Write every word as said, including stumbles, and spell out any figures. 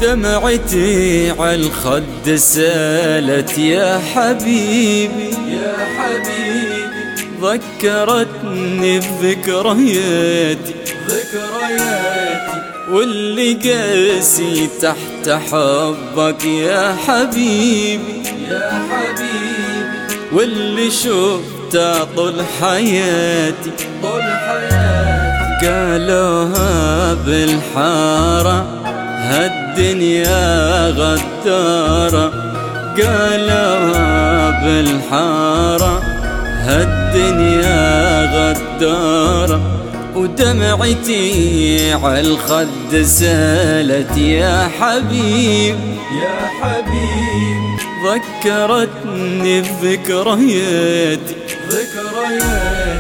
ودمعتي عالخد سالت يا حبيبي يا حبيبي، ذكرتني بذكرياتي ذكرياتي، واللي قاسي تحت حبك يا حبيبي يا حبيبي، واللي شفته طول حياتي طول حياتي. قالوها بالحارة هالدنيا غدارة، قالوها بالحارة هالدنيا غدارة، ودمعتي عالخد سالت يا حبيب يا حبيب، ذكرتني بذكرياتي ذكرياتي.